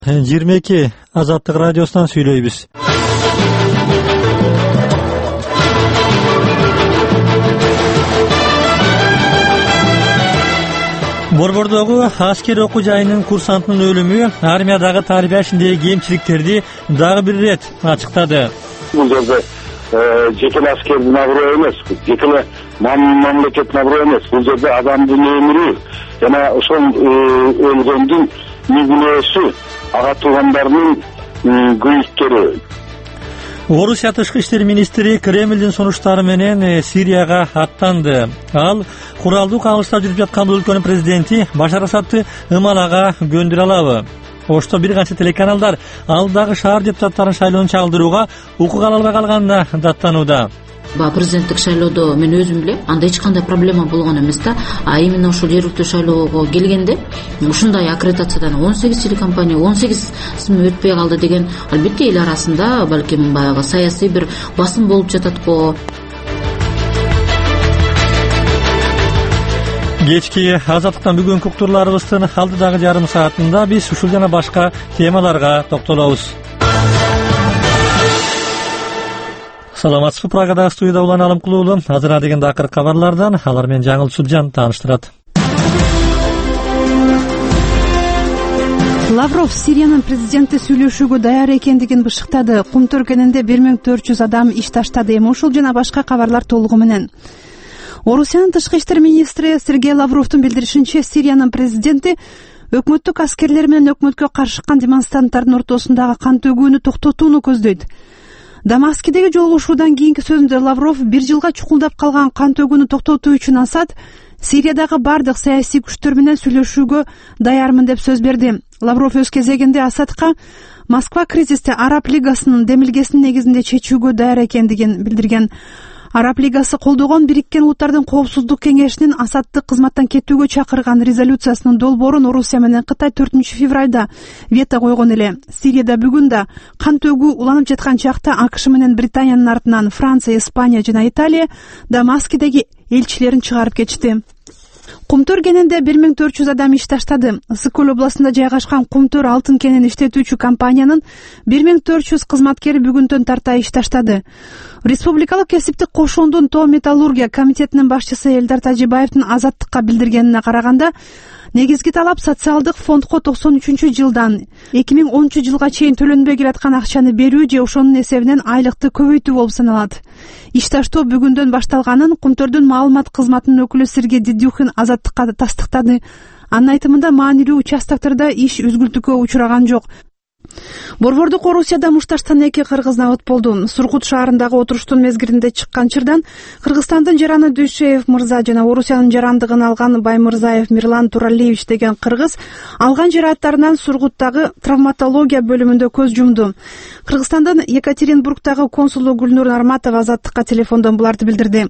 22 Азаттык радиосунан сүйлөйбүз. Борбордогу аскер окуу жайынын курсантынын өлүмү армиядагы тарбия ишиндеги кемчиликтерди дагы бир ирет ачыктады. Бул жерде жеке аскердин аброю эмес, жеке мамлекеттин аброю эмес. Бул жерде адамдын өмүрү жана ошол өлгөндүн мүгүнөөсү, ага туугандарынын күйүктөрү. Орусия тышкы иштер министри Кремлдин сунуштары менен Сирияга аттанды. Ал куралдуу кагылышта жүрүп жаткан өлкөнүн президенти Башар Асадты ымалага көндүрө алабы? Ошто бир канча телеканалдар алдагы шаар депутаттарын шайлоонун чагылдырууга укук ала албай калганына даттанууда. Президенттик шайлоодо мен өзүм билем, анда эч кандай проблема болгон эмес да. А именно ушул жергиликтүү шайлоого келгенде ушундай аккредитациядан 18 телекомпания 18 исми өтпөй калды деген албетте эл арасында балким баягы саясий бир басым болуп жатат го. Кечки Азаттыктан бүгүнкү уктурларыбыздын алдыдагы жарым саатында биз ушул жана башка темаларга токтолобуз. Саламатсызбы, Прагадагы студияда Улан Алымкулуу. Азыр дегенде акыркы кабарлардан алар менен Жаңыл Субжан тааныштырат. Лавров Сириянын президенти сүйлөшүүгө даяр экендигин бышыктады. Кум төркөнүндө 1400 адам иш таштады. Ушул жана башка кабарлар толугу менен. Орусиянын тышкы иштер министри Сергей Лавровдун билдиришинче, Сириянын президенти өкмөттүк аскерлер менен өкмөткө каршы шыккан демонстранттардын ортосундагы кан төгүүнү токтотууну көздөйт. Дамаскидеги жолугушуудан кийинки сөзүндө Лавров 1 жылга чукулдап калган кан төгүүнү токтотуу үчүн Асад Сириядагы бардык саясий күчтөр менен сүйлөшүүгө даярмын деп сөз берди. Лавров өз кезегинде Асадка Москва кризисти Араб лигасынын демилгесинин негизинде чечүүгө даяр экендигин билдирген. Араб лигасы колдогон Бириккен Улуттардын коопсуздук кеңешинин Асадты кызматтан кетүүгө чакырган резолюциясынын долбоорун Орусия менен Кытай 4-февралда вето койгон эле. Сирияда бүгүн да кан төгүү уланып жаткан чакта АКШ менен Британиянын артынан Франция, Испания жана Италия Дамаскидеги элчилерин чыгарып кетишти. Кумтөр кенинде 1400 адам иш таштады. Ысык-Көл областында жайгашкан Кумтөр алтын кенин иштетүүчү компаниянын 1400 кызматкери бүгүндөн тарта иш таштады. Республикалык кесиптик кошуундун тоо металлургия комитетинин башчысы Элдар Тажибаевдин Азаттыкка билдиргенине караганда, негизги талап социалдык фондко 93-жылдан 2010-жылга чейин төлөнбөй келаткан акчаны берүү же ошонун эсебинен айлыкты көбөйтүү болуп саналат. Иш таштоо бүгүндөн башталганын Кумтөрдүн маалымат кызматынын өкүлү Сергей Дедюхин Азаттыкка тастыктады. Анын айтымында маанилүү участоктарда иш үзгүлтүккө учураган жок. Борбордук Орусияда мушташтан 2 кыргыз набыт болду. Сургут шаарындагы отуруштун мезгилинде чыккан чырдан Кыргызстандын жараны Дүйшеев мырза жана Орусиянын жарандыгын алган Баймырзаев Мирлан Туралиевич деген кыргыз алган жарааттарынан Сургуттагы травматология бөлүмүндө көз жумду. Кыргызстандын Екатеринбургдагы консулу Гүлнур Нарматова Азаттыкка телефондон буларды билдирди.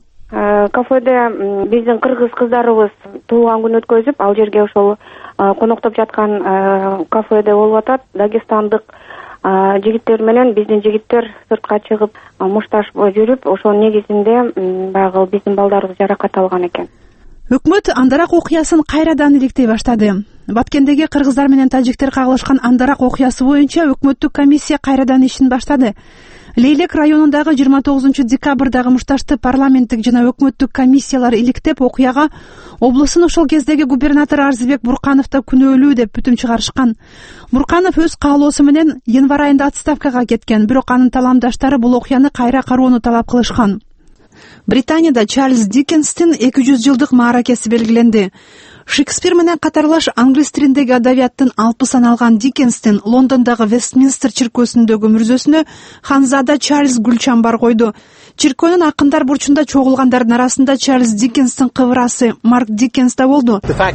Кафеде биздин кыргыз кыздарыбыз туулган күн өткөзүп, ал жерге ошол коноктоп жаткан кафеде болуп атат. Дагестандык жигиттер менен биздин жигиттер сыртка чыгып мушташ жүрүп, ошонун негизинде баягы биздин балдарыбыз жаракат алган экен. Өкмөт Андарак окуясын кайрадан иликтей баштады. Баткендеги кыргыздар менен тажиктер кагылышкан Андарак окуясы боюнча өкмөттүк комиссия кайрадан ишин баштады. Лейлек районундагы 29 декабрдагы мушташты парламенттик жана өкмөттүк комиссиялар иликтеп, окуяга облустун ошол кездеги губернатору Арзыбек Бурканов да күнөөлүү деп бүтүм чыгарышкан. Бурканов өз каалоосу менен январь айында отставкага кеткен, бирок анын таламдаштары бул окуяны кайра кароону талап кылышкан. Британияда Чарльз Диккенстин 200 жылдык мааракеси белгиленди. Шекспир менен катарлаш англис тилиндеги адабияттын алпысын алган Диккенстин Лондондогу Вестминстер чиркөөсүндөгү мүрзөсүнө ханзада Чарльз Гүлчамбар койду. Чиркөөнүн акындар бурчунда чогулгандардын арасында Чарльз Диккенстин кыбырасы Марк Диккенс да болду.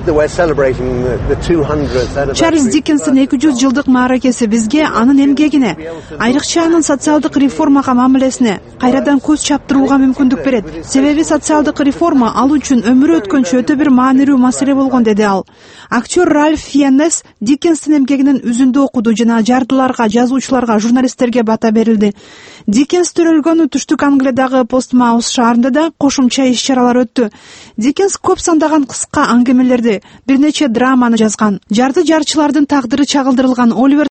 Чарльз Диккенстин 200 жылдык мааракеси бизге анын эмгегине, айрыкча анын социалдык реформага мамилесине кайрадан көз чаптырууга мүмкүндүк берет. Себеби социалдык реформа ал үчүн өмүрү өткөнчө өтө бир маанилүү маселе болгон, деди ал. Актер Ральф Фиеннес Диккенстин эмгегинин үзүндү окуду жана жардыларга, жазуучуларга, журналисттерге бата берилди. Диккенс төрөлгөн түштүк Англиядагы Постмаус шаарында да кошумча иш-чаралар өттү. Диккенс көп сандаган кыска аңгемелерди, бир нече драманы жазган. Жарды жарчылардын тагдыры чагылдырылган Оливер